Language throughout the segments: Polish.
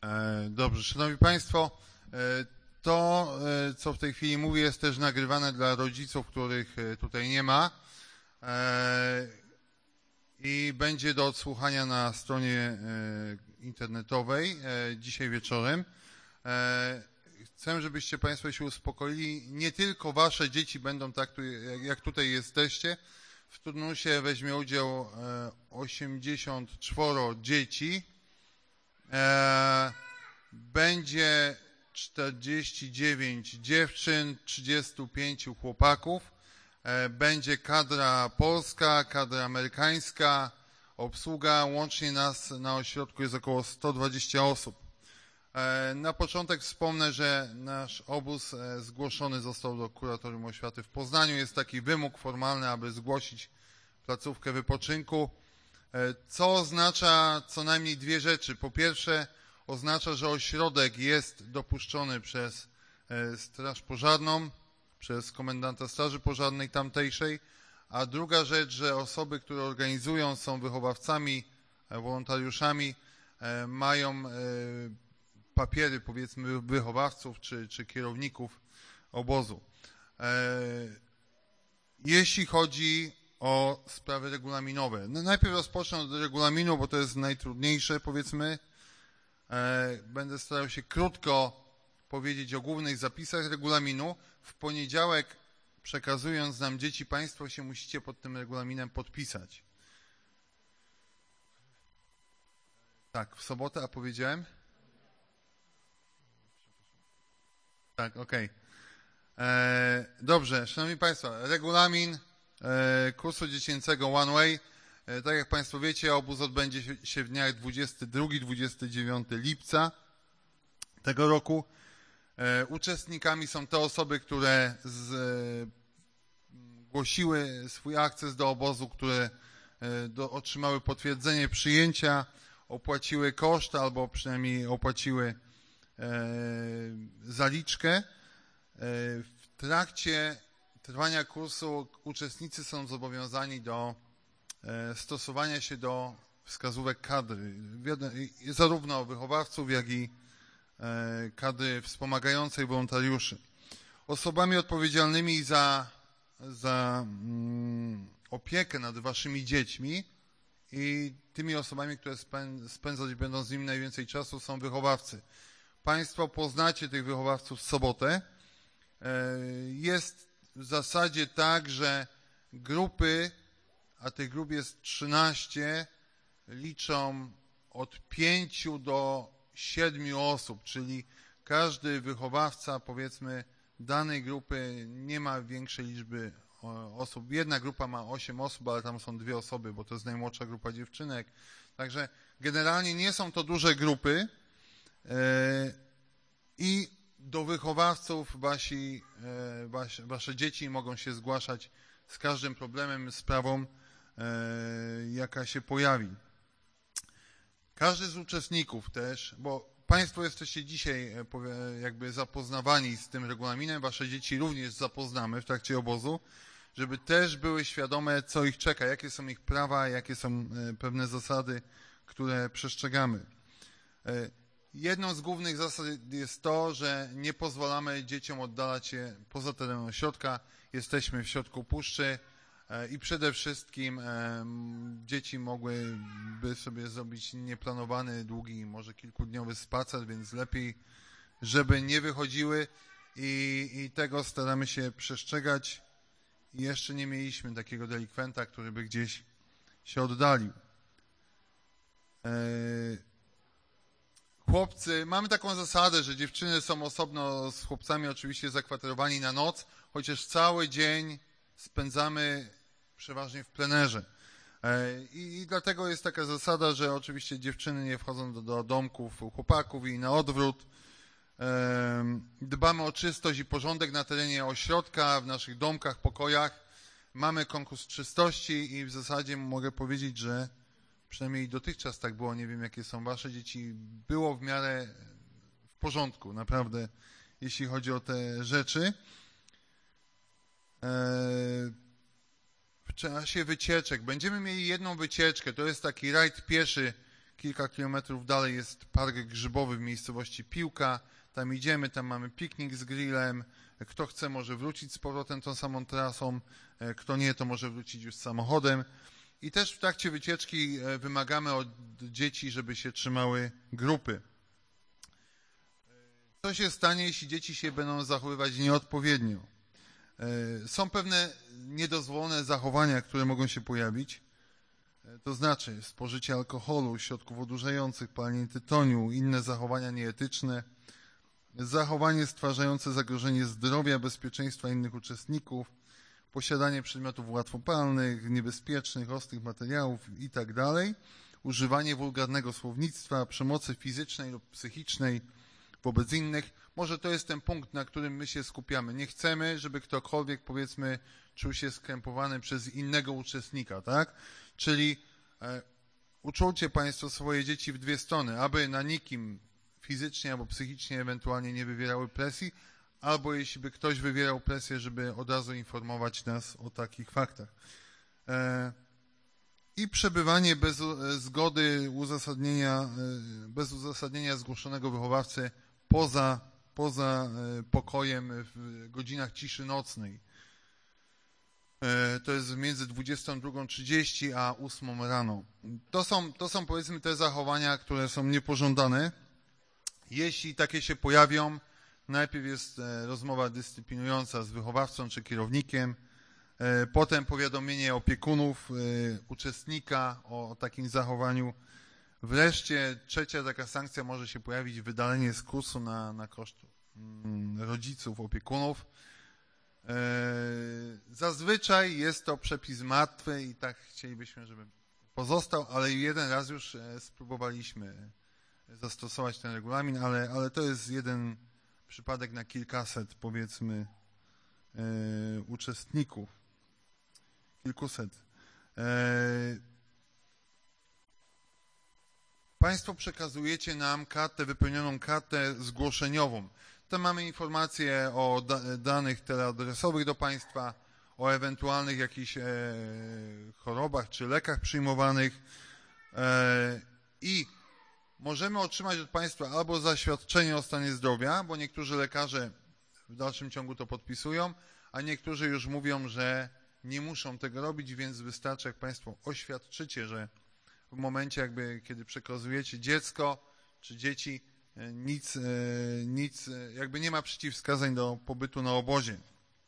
Dobrze, Szanowni Państwo, to, co w tej chwili mówię, jest też nagrywane dla rodziców, których tutaj nie ma i będzie do odsłuchania na stronie internetowej dzisiaj wieczorem. Chcę, żebyście Państwo się uspokoili. Nie tylko Wasze dzieci będą tak, jak tutaj jesteście. W turnusie weźmie udział 84 dzieci. Będzie 49 dziewczyn, 35 chłopaków. Będzie kadra polska, kadra amerykańska, obsługa. Łącznie nas na ośrodku jest około 120 osób. Na początek wspomnę, że nasz obóz zgłoszony został do Kuratorium Oświaty w Poznaniu. Jest taki wymóg formalny, aby zgłosić placówkę wypoczynku, co oznacza co najmniej dwie rzeczy. Po pierwsze, oznacza, że ośrodek jest dopuszczony przez Straż Pożarną, przez komendanta Straży Pożarnej tamtejszej, a druga rzecz, że osoby, które organizują, są wychowawcami, wolontariuszami, mają papiery, powiedzmy, wychowawców czy kierowników obozu. Jeśli chodzi o sprawy regulaminowe. No najpierw rozpocznę od regulaminu, bo to jest najtrudniejsze, powiedzmy. Będę starał się krótko powiedzieć o głównych zapisach regulaminu. W poniedziałek, przekazując nam dzieci, Państwo się musicie pod tym regulaminem podpisać. Tak, w sobotę, a powiedziałem? Tak, okej. Dobrze, Szanowni Państwo, regulamin kursu dziecięcego One Way. Tak jak Państwo wiecie, obóz odbędzie się w dniach 22-29 lipca tego roku. Uczestnikami są te osoby, które zgłosiły swój akces do obozu, które otrzymały potwierdzenie przyjęcia, opłaciły koszt albo przynajmniej opłaciły zaliczkę. W trakcie trwania kursu uczestnicy są zobowiązani do stosowania się do wskazówek kadry, zarówno wychowawców, jak i kadry wspomagającej wolontariuszy. Osobami odpowiedzialnymi za opiekę nad waszymi dziećmi i tymi osobami, które spędzać będą z nimi najwięcej czasu, są wychowawcy. Państwo poznacie tych wychowawców w sobotę. Jest w zasadzie tak, że grupy, a tych grup jest 13, liczą od 5 do 7 osób, czyli każdy wychowawca, powiedzmy, danej grupy nie ma większej liczby osób. Jedna grupa ma 8 osób, ale tam są 2 osoby, bo to jest najmłodsza grupa dziewczynek. Także generalnie nie są to duże grupy i do wychowawców wasze dzieci mogą się zgłaszać z każdym problemem, sprawą, jaka się pojawi. Każdy z uczestników też, bo Państwo jesteście dzisiaj jakby zapoznawani z tym regulaminem, wasze dzieci również zapoznamy w trakcie obozu, żeby też były świadome, co ich czeka, jakie są ich prawa, jakie są pewne zasady, które przestrzegamy. Jedną z głównych zasad jest to, że nie pozwalamy dzieciom oddalać się poza teren ośrodka. Jesteśmy w środku puszczy i przede wszystkim dzieci mogłyby sobie zrobić nieplanowany, długi, może kilkudniowy spacer, więc lepiej, żeby nie wychodziły i tego staramy się przestrzegać. I jeszcze nie mieliśmy takiego delikwenta, który by gdzieś się oddalił. Chłopcy, mamy taką zasadę, że dziewczyny są osobno z chłopcami oczywiście zakwaterowani na noc, chociaż cały dzień spędzamy przeważnie w plenerze. I dlatego jest taka zasada, że oczywiście dziewczyny nie wchodzą do domków chłopaków i na odwrót. Dbamy o czystość i porządek na terenie ośrodka, w naszych domkach, pokojach. Mamy konkurs czystości i w zasadzie mogę powiedzieć, że przynajmniej dotychczas tak było, nie wiem jakie są wasze dzieci, było w miarę w porządku, naprawdę, jeśli chodzi o te rzeczy. W czasie wycieczek będziemy mieli jedną wycieczkę, to jest taki rajd pieszy, kilka kilometrów dalej jest park grzybowy w miejscowości Piłka. Tam idziemy, tam mamy piknik z grillem. Kto chce, może wrócić z powrotem tą samą trasą. Kto nie, to może wrócić już samochodem. I też w trakcie wycieczki wymagamy od dzieci, żeby się trzymały grupy. Co się stanie, jeśli dzieci się będą zachowywać nieodpowiednio? Są pewne niedozwolone zachowania, które mogą się pojawić. To znaczy spożycie alkoholu, środków odurzających, palenie tytoniu, inne zachowania nieetyczne, zachowanie stwarzające zagrożenie zdrowia, bezpieczeństwa innych uczestników, posiadanie przedmiotów łatwopalnych, niebezpiecznych, ostrych materiałów itd., używanie wulgarnego słownictwa, przemocy fizycznej lub psychicznej wobec innych. Może to jest ten punkt, na którym my się skupiamy. Nie chcemy, żeby ktokolwiek, powiedzmy, czuł się skrępowany przez innego uczestnika, tak? Czyli uczulcie Państwo swoje dzieci w dwie strony, aby na nikim fizycznie albo psychicznie ewentualnie nie wywierały presji, albo jeśli by ktoś wywierał presję, żeby od razu informować nas o takich faktach. I przebywanie bez zgody bez uzasadnienia zgłoszonego wychowawcy poza pokojem w godzinach ciszy nocnej. To jest między 22:30 a 8 rano. To są powiedzmy te zachowania, które są niepożądane. Jeśli takie się pojawią, najpierw jest rozmowa dyscyplinująca z wychowawcą czy kierownikiem, potem powiadomienie opiekunów, uczestnika o takim zachowaniu. Wreszcie trzecia taka sankcja może się pojawić, wydalenie z kursu na koszt rodziców, opiekunów. Zazwyczaj jest to przepis martwy i tak chcielibyśmy, żeby pozostał, ale jeden raz już spróbowaliśmy zastosować ten regulamin, ale to jest jeden przypadek na kilkaset, powiedzmy, uczestników. Kilkuset. Państwo przekazujecie nam wypełnioną kartę zgłoszeniową. Tam mamy informacje o danych teleadresowych do Państwa, o ewentualnych jakichś chorobach czy lekach przyjmowanych i możemy otrzymać od Państwa albo zaświadczenie o stanie zdrowia, bo niektórzy lekarze w dalszym ciągu to podpisują, a niektórzy już mówią, że nie muszą tego robić, więc wystarczy, jak Państwo oświadczycie, że w momencie kiedy przekazujecie dziecko czy dzieci, nic jakby nie ma przeciwwskazań do pobytu na obozie.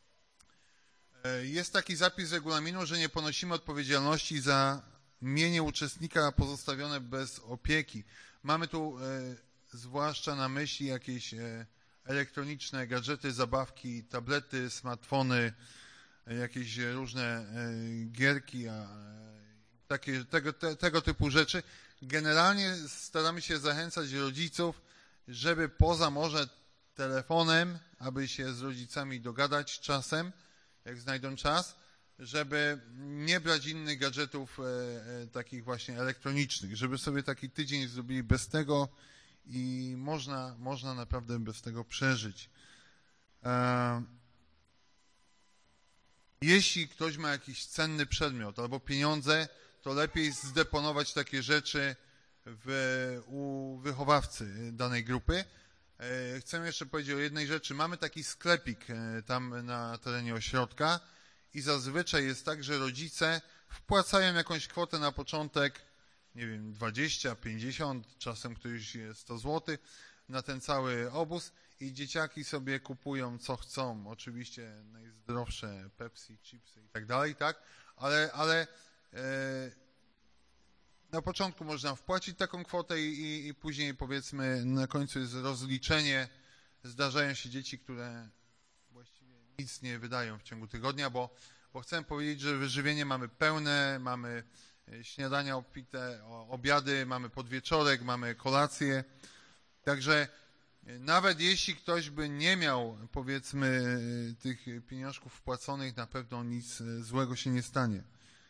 Jest taki zapis regulaminu, że nie ponosimy odpowiedzialności za mienie uczestnika pozostawione bez opieki. Mamy tu zwłaszcza na myśli jakieś elektroniczne gadżety, zabawki, tablety, smartfony, jakieś różne gierki, tego typu rzeczy. Generalnie staramy się zachęcać rodziców, żeby poza może telefonem, aby się z rodzicami dogadać czasem, jak znajdą czas, żeby nie brać innych gadżetów takich właśnie elektronicznych, żeby sobie taki tydzień zrobili bez tego i można naprawdę bez tego przeżyć. Jeśli ktoś ma jakiś cenny przedmiot albo pieniądze, to lepiej zdeponować takie rzeczy u wychowawcy danej grupy. Chcę jeszcze powiedzieć o jednej rzeczy. Mamy taki sklepik tam na terenie ośrodka i zazwyczaj jest tak, że rodzice wpłacają jakąś kwotę na początek, nie wiem, 20, 50, czasem któryś jest 100 zł na ten cały obóz i dzieciaki sobie kupują co chcą. Oczywiście najzdrowsze Pepsi, chipsy i tak dalej, tak? Ale na początku można wpłacić taką kwotę i później, powiedzmy, na końcu jest rozliczenie. Zdarzają się dzieci, które właściwie nic nie wydają w ciągu tygodnia, bo chcę powiedzieć, że wyżywienie mamy pełne, mamy śniadania obfite, obiady, mamy podwieczorek, mamy kolację. Także nawet jeśli ktoś by nie miał, powiedzmy, tych pieniążków wpłaconych, na pewno nic złego się nie stanie.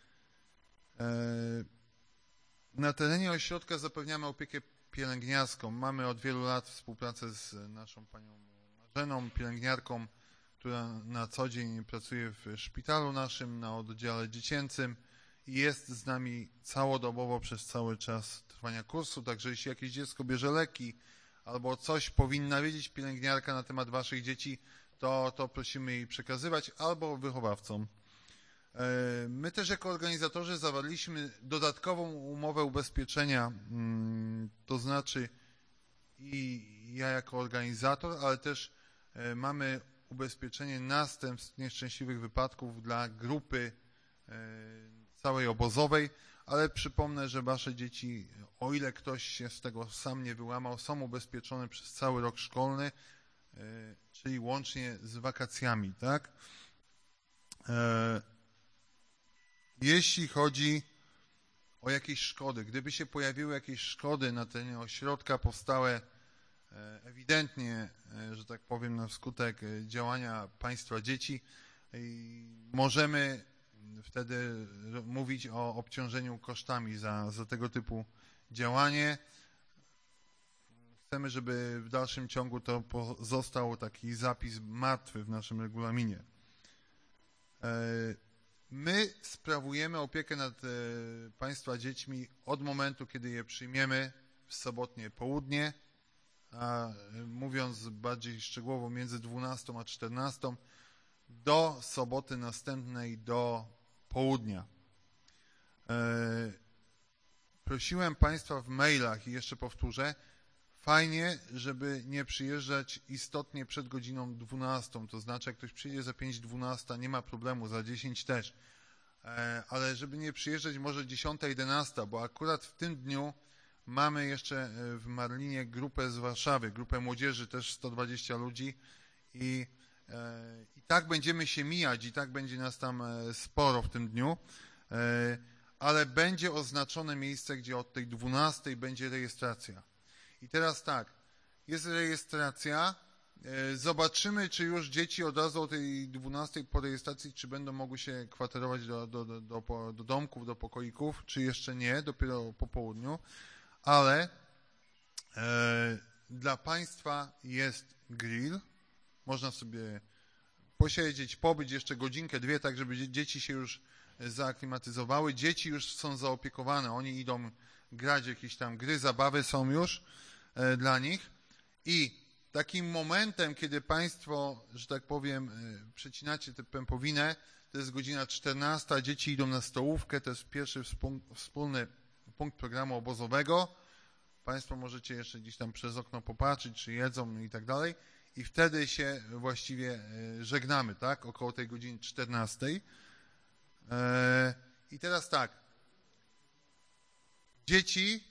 Na terenie ośrodka zapewniamy opiekę pielęgniarską. Mamy od wielu lat współpracę z naszą panią Marzeną, pielęgniarką, która na co dzień pracuje w szpitalu naszym, na oddziale dziecięcym i jest z nami całodobowo przez cały czas trwania kursu, także jeśli jakieś dziecko bierze leki albo coś powinna wiedzieć pielęgniarka na temat waszych dzieci, to prosimy jej przekazywać albo wychowawcom. My też jako organizatorzy zawarliśmy dodatkową umowę ubezpieczenia, to znaczy i ja jako organizator, ale też mamy ubezpieczenie następstw nieszczęśliwych wypadków dla grupy całej obozowej, ale przypomnę, że wasze dzieci, o ile ktoś się z tego sam nie wyłamał, są ubezpieczone przez cały rok szkolny, czyli łącznie z wakacjami, tak? Jeśli chodzi o jakieś szkody, gdyby się pojawiły jakieś szkody na terenie ośrodka powstałe ewidentnie, że tak powiem, na skutek działania państwa dzieci, możemy wtedy mówić o obciążeniu kosztami za tego typu działanie. Chcemy, żeby w dalszym ciągu to pozostał taki zapis martwy w naszym regulaminie. My sprawujemy opiekę nad państwa dziećmi od momentu, kiedy je przyjmiemy w sobotnie południe, a mówiąc bardziej szczegółowo między 12 a 14 do soboty następnej do południa. Prosiłem państwa w mailach i jeszcze powtórzę, fajnie, żeby nie przyjeżdżać istotnie przed godziną 12, to znaczy jak ktoś przyjdzie za 5:12, nie ma problemu, za 10 też, ale żeby nie przyjeżdżać może 10:11, bo akurat w tym dniu mamy jeszcze w Marlinie grupę z Warszawy, grupę młodzieży, też 120 ludzi i tak będziemy się mijać i tak będzie nas tam sporo w tym dniu, ale będzie oznaczone miejsce, gdzie od tej 12 będzie rejestracja. I teraz tak, jest rejestracja, zobaczymy, czy już dzieci od razu o tej 12 po rejestracji, czy będą mogły się kwaterować do domków, do pokoików, czy jeszcze nie, dopiero po południu, ale dla państwa jest grill, można sobie posiedzieć, pobyć jeszcze godzinkę, dwie, tak żeby dzieci się już zaaklimatyzowały. Dzieci już są zaopiekowane, oni idą grać jakieś tam gry, zabawy są już dla nich i takim momentem, kiedy państwo, że tak powiem, przecinacie tę pępowinę, to jest godzina 14, dzieci idą na stołówkę, to jest pierwszy wspólny punkt programu obozowego. Państwo możecie jeszcze gdzieś tam przez okno popatrzeć, czy jedzą i tak dalej. I wtedy się właściwie żegnamy, tak? Około tej godziny 14. I teraz tak. Dzieci,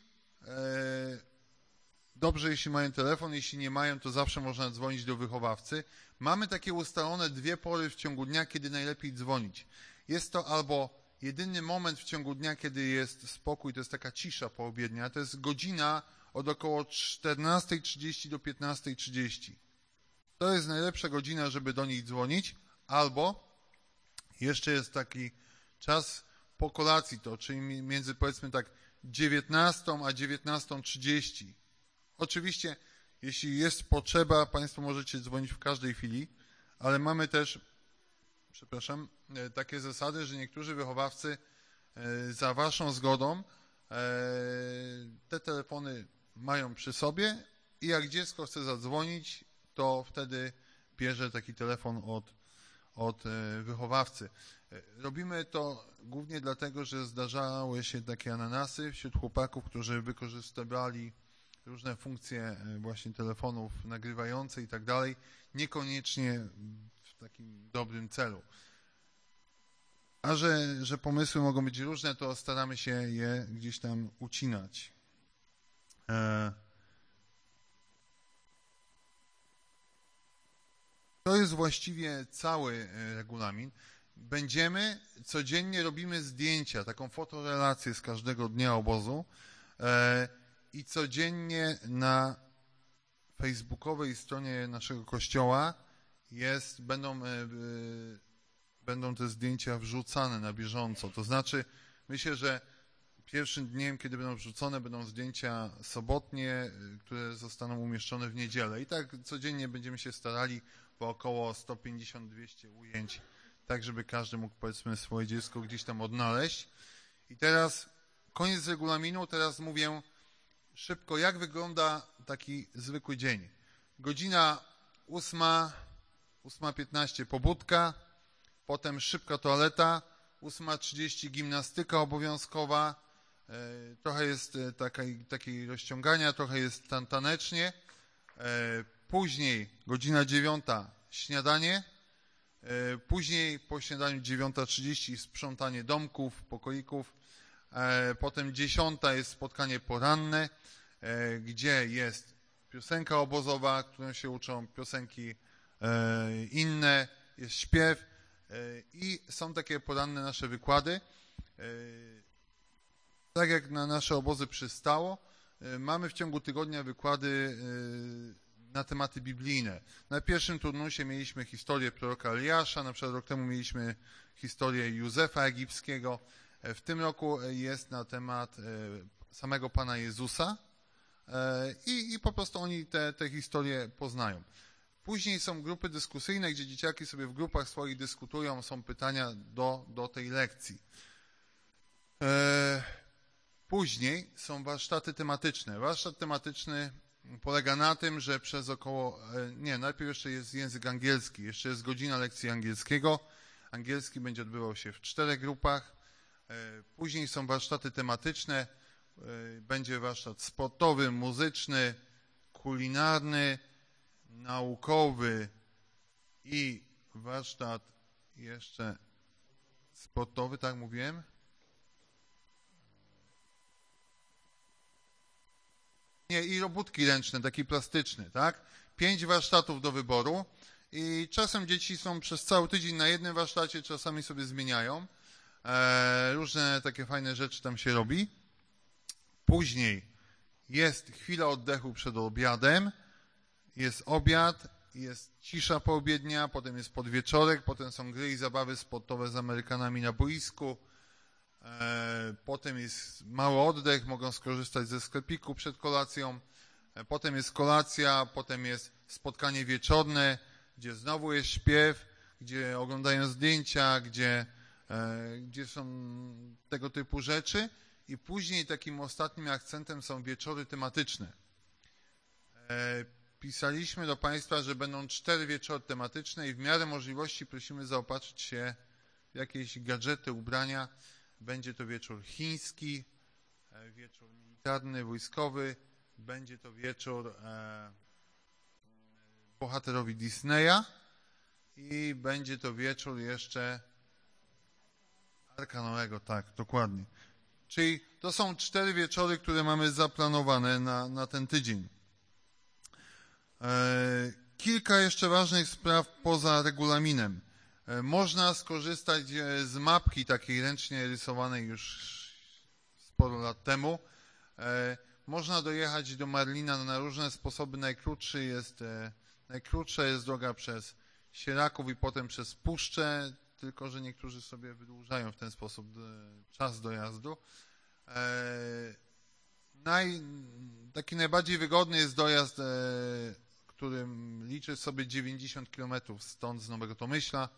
dobrze jeśli mają telefon, jeśli nie mają, to zawsze można dzwonić do wychowawcy. Mamy takie ustalone 2 pory w ciągu dnia, kiedy najlepiej dzwonić. Jest to albo jedyny moment w ciągu dnia, kiedy jest spokój, to jest taka cisza poobiednia, to jest godzina od około 14:30 do 15:30. To jest najlepsza godzina, żeby do nich dzwonić, albo jeszcze jest taki czas po kolacji, to czyli między powiedzmy tak 19 a 19:30. Oczywiście, jeśli jest potrzeba, państwo możecie dzwonić w każdej chwili, ale mamy też, takie zasady, że niektórzy wychowawcy za waszą zgodą te telefony mają przy sobie i jak dziecko chce zadzwonić, to wtedy bierze taki telefon od wychowawcy. Robimy to głównie dlatego, że zdarzały się takie ananasy wśród chłopaków, którzy wykorzystywali różne funkcje właśnie telefonów nagrywające i tak dalej, niekoniecznie w takim dobrym celu. A że pomysły mogą być różne, to staramy się je gdzieś tam ucinać. To jest właściwie cały regulamin. Codziennie robimy zdjęcia, taką fotorelację z każdego dnia obozu i codziennie na facebookowej stronie naszego kościoła będą te zdjęcia wrzucane na bieżąco. To znaczy, myślę, że pierwszym dniem, kiedy będą wrzucone, będą zdjęcia sobotnie, które zostaną umieszczone w niedzielę. I tak codziennie będziemy się starali po około 150-200 ujęć, tak żeby każdy mógł, powiedzmy, swoje dziecko gdzieś tam odnaleźć. I teraz koniec regulaminu, teraz mówię szybko, jak wygląda taki zwykły dzień. Godzina 8:15 pobudka, potem szybka toaleta, 8:30 gimnastyka obowiązkowa, trochę jest takiej rozciągania, trochę jest tanecznie, później godzina 9 śniadanie, później po śniadaniu 9:30 sprzątanie domków, pokoików, potem 10 jest spotkanie poranne, gdzie jest piosenka obozowa, którą się uczą, piosenki inne, jest śpiew i są takie poranne nasze wykłady. Tak jak na nasze obozy przystało, mamy w ciągu tygodnia wykłady na tematy biblijne. Na pierwszym turnusie mieliśmy historię proroka Eliasza, na przykład rok temu mieliśmy historię Józefa Egipskiego. W tym roku jest na temat samego Pana Jezusa i po prostu oni te historie poznają. Później są grupy dyskusyjne, gdzie dzieciaki sobie w grupach swoich dyskutują, są pytania do tej lekcji. Później są warsztaty tematyczne. Warsztat tematyczny polega na tym, że przez najpierw jeszcze jest język angielski, jeszcze jest godzina lekcji angielskiego. Angielski będzie odbywał się w 4 grupach. Później są warsztaty tematyczne, będzie warsztat sportowy, muzyczny, kulinarny, naukowy i warsztat jeszcze sportowy, tak mówiłem? Nie, i robótki ręczne, taki plastyczny, tak? 5 warsztatów do wyboru i czasem dzieci są przez cały tydzień na jednym warsztacie, czasami sobie zmieniają. Różne takie fajne rzeczy tam się robi. Później jest chwila oddechu przed obiadem, jest obiad, jest cisza poobiednia, potem jest podwieczorek, potem są gry i zabawy sportowe z Amerykanami na boisku, potem jest mały oddech, mogą skorzystać ze sklepiku przed kolacją, potem jest kolacja, potem jest spotkanie wieczorne, gdzie znowu jest śpiew, gdzie oglądają zdjęcia, gdzie są tego typu rzeczy i później takim ostatnim akcentem są wieczory tematyczne. Pisaliśmy do Państwa, że będą 4 wieczory tematyczne i w miarę możliwości prosimy zaopatrzyć się w jakieś gadżety, ubrania. Będzie to wieczór chiński, wieczór militarny, wojskowy, będzie to wieczór bohaterowi Disneya i będzie to wieczór jeszcze Arka Noego, tak, dokładnie. Czyli to są 4 wieczory, które mamy zaplanowane na ten tydzień. Kilka jeszcze ważnych spraw poza regulaminem. Można skorzystać z mapki takiej ręcznie rysowanej już sporo lat temu. Można dojechać do Marlina na różne sposoby. Najkrótsza jest droga przez Sieraków i potem przez Puszczę, tylko że niektórzy sobie wydłużają w ten sposób czas dojazdu. Taki najbardziej wygodny jest dojazd, którym liczy sobie 90 km stąd z Nowego Tomyśla.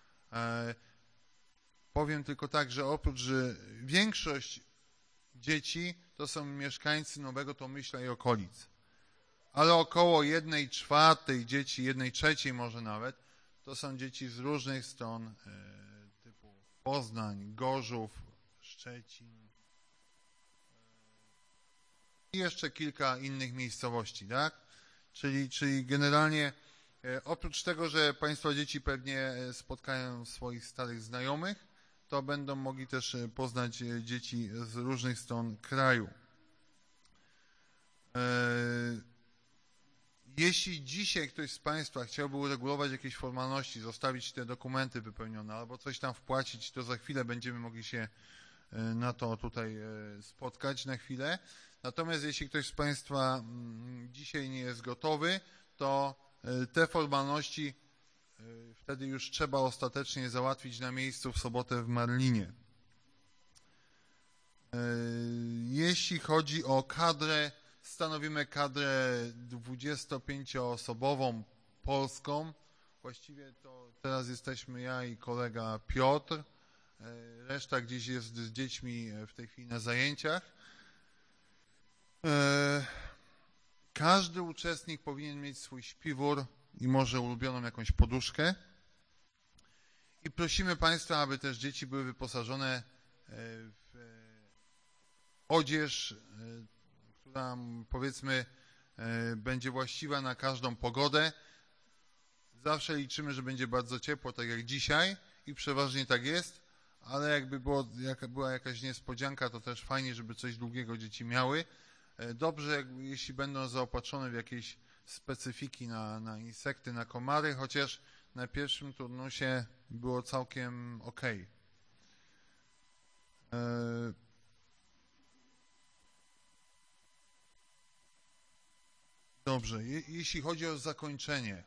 Powiem tylko tak, że oprócz, że większość dzieci to są mieszkańcy Nowego Tomyśla i okolic, ale około 1/4 dzieci, 1/3 może nawet, to są dzieci z różnych stron, typu Poznań, Gorzów, Szczecin i jeszcze kilka innych miejscowości, tak? Czyli generalnie oprócz tego, że Państwa dzieci pewnie spotkają swoich starych znajomych, to będą mogli też poznać dzieci z różnych stron kraju. Jeśli dzisiaj ktoś z Państwa chciałby uregulować jakieś formalności, zostawić te dokumenty wypełnione albo coś tam wpłacić, to za chwilę będziemy mogli się na to tutaj spotkać na chwilę. Natomiast jeśli ktoś z Państwa dzisiaj nie jest gotowy, to te formalności wtedy już trzeba ostatecznie załatwić na miejscu w sobotę w Marlinie. Jeśli chodzi o kadrę, stanowimy kadrę 25-osobową polską. Właściwie to teraz jesteśmy ja i kolega Piotr. reszta gdzieś jest z dziećmi w tej chwili na zajęciach. Każdy uczestnik powinien mieć swój śpiwór i może ulubioną jakąś poduszkę. I prosimy Państwa, aby też dzieci były wyposażone w odzież, która powiedzmy będzie właściwa na każdą pogodę. Zawsze liczymy, że będzie bardzo ciepło, tak jak dzisiaj i przeważnie tak jest, ale jakby była jakaś niespodzianka, to też fajnie, żeby coś długiego dzieci miały. Dobrze, jeśli będą zaopatrzone w jakieś specyfiki na insekty, na komary, chociaż na pierwszym turnusie było całkiem ok. Dobrze, jeśli chodzi o zakończenie.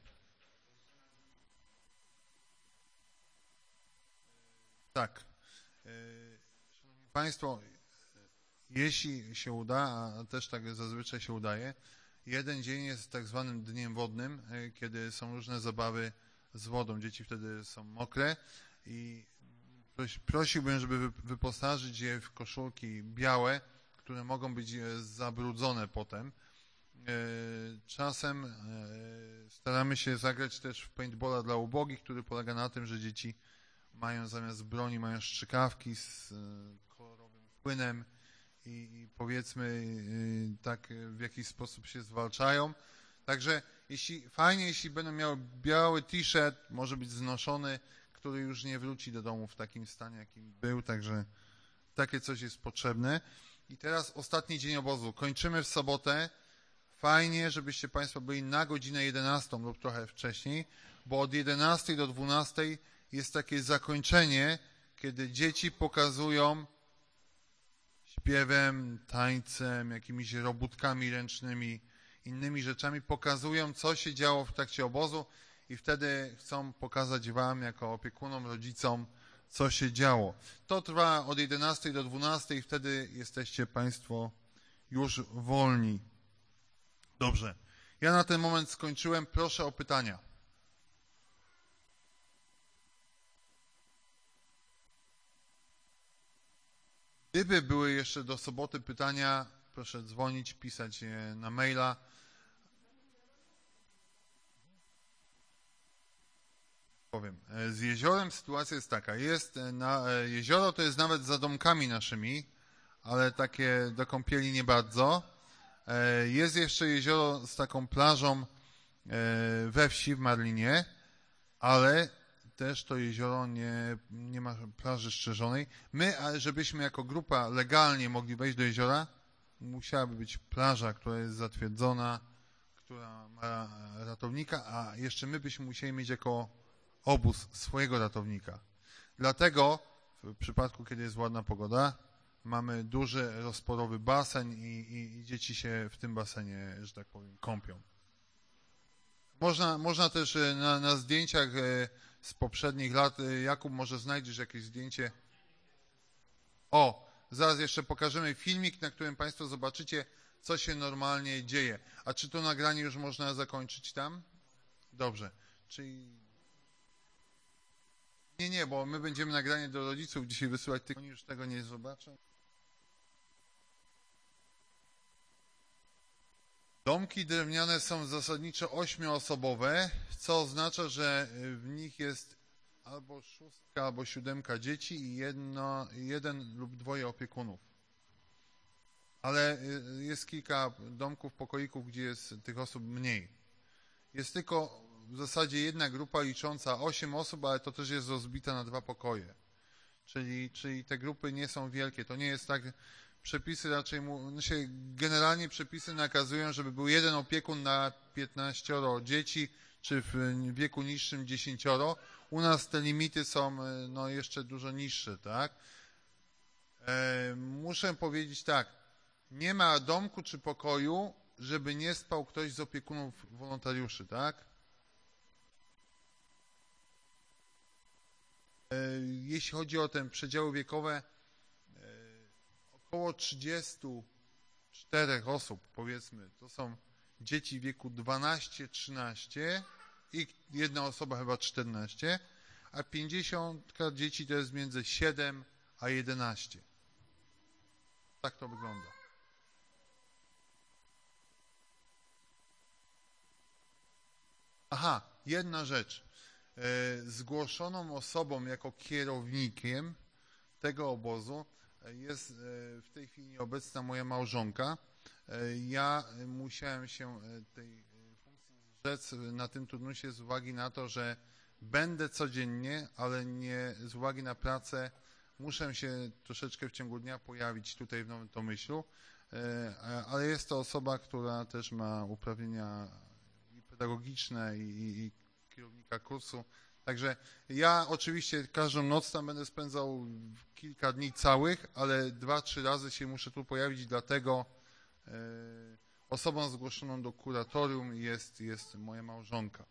Tak. Szanowni Państwo, jeśli się uda, a też tak zazwyczaj się udaje, jeden dzień jest tak zwanym dniem wodnym, kiedy są różne zabawy z wodą. Dzieci wtedy są mokre i prosiłbym, żeby wyposażyć je w koszulki białe, które mogą być zabrudzone potem. Czasem staramy się zagrać też w paintballa dla ubogich, który polega na tym, że dzieci mają zamiast broni mają strzykawki z kolorowym płynem i powiedzmy tak w jakiś sposób się zwalczają. Także jeśli będą miały biały t-shirt, może być znoszony, który już nie wróci do domu w takim stanie, jakim był, także takie coś jest potrzebne. I teraz ostatni dzień obozu. Kończymy w sobotę. Fajnie, żebyście Państwo byli na godzinę 11 lub trochę wcześniej, bo od 11 do 12 jest takie zakończenie, kiedy dzieci pokazują śpiewem, tańcem, jakimiś robótkami ręcznymi, innymi rzeczami, pokazują, co się działo w trakcie obozu i wtedy chcą pokazać Wam, jako opiekunom, rodzicom, co się działo. To trwa od 11 do 12 i wtedy jesteście Państwo już wolni. Dobrze. Ja na ten moment skończyłem. Proszę o pytania. Gdyby były jeszcze do soboty pytania, proszę dzwonić, pisać je na maila. Powiem. Z jeziorem sytuacja jest taka. Jezioro to jest nawet za domkami naszymi, ale takie do kąpieli nie bardzo. Jest jeszcze jezioro z taką plażą we wsi w Marlinie, ale też to jezioro nie ma plaży strzeżonej. My, żebyśmy jako grupa legalnie mogli wejść do jeziora, musiałaby być plaża, która jest zatwierdzona, która ma ratownika, a jeszcze my byśmy musieli mieć jako obóz swojego ratownika. Dlatego w przypadku, kiedy jest ładna pogoda, mamy duży, rozporowy basen i dzieci się w tym basenie, że tak powiem, kąpią. Można też na zdjęciach z poprzednich lat, Jakub, może znajdziesz jakieś zdjęcie. O, zaraz jeszcze pokażemy filmik, na którym Państwo zobaczycie, co się normalnie dzieje. A czy to nagranie już można zakończyć tam? Dobrze. Czyli... Nie, bo my będziemy nagranie do rodziców dzisiaj wysyłać, tylko oni już tego nie zobaczą. Domki drewniane są zasadniczo 8-osobowe, co oznacza, że w nich jest albo 6, albo 7 dzieci i jeden lub 2 opiekunów. Ale jest kilka domków, pokoików, gdzie jest tych osób mniej. Jest tylko w zasadzie jedna grupa licząca 8 osób, ale to też jest rozbita na 2 pokoje. Czyli te grupy nie są wielkie. To nie jest tak... Przepisy raczej, generalnie przepisy nakazują, żeby był jeden opiekun na 15 dzieci, czy w wieku niższym 10. U nas te limity są jeszcze dużo niższe, tak? Muszę powiedzieć tak, nie ma domku czy pokoju, żeby nie spał ktoś z opiekunów wolontariuszy, tak? Jeśli chodzi o te przedziały wiekowe, około 34 osób, powiedzmy, to są dzieci w wieku 12-13 i jedna osoba chyba 14, a 50 dzieci to jest między 7 a 11. Tak to wygląda. Aha, jedna rzecz. Zgłoszoną osobą jako kierownikiem tego obozu jest w tej chwili obecna moja małżonka. Ja musiałem się tej funkcji zrzec na tym turnusie z uwagi na to, że będę codziennie, ale nie z uwagi na pracę muszę się troszeczkę w ciągu dnia pojawić tutaj w Nowym Tomyślu, ale jest to osoba, która też ma uprawnienia i pedagogiczne i kierownika kursu. Także ja oczywiście każdą noc tam będę spędzał kilka dni całych, ale 2-3 razy się muszę tu pojawić, dlatego osobą zgłoszoną do kuratorium jest moja małżonka.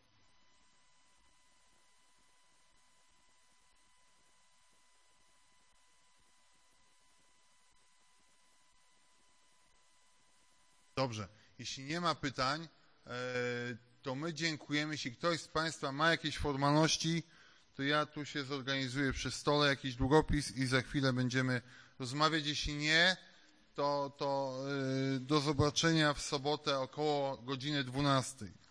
Dobrze, jeśli nie ma pytań, to my dziękujemy. Jeśli ktoś z Państwa ma jakieś formalności, to ja tu się zorganizuję przy stole, jakiś długopis i za chwilę będziemy rozmawiać. Jeśli nie, to do zobaczenia w sobotę około godziny 12.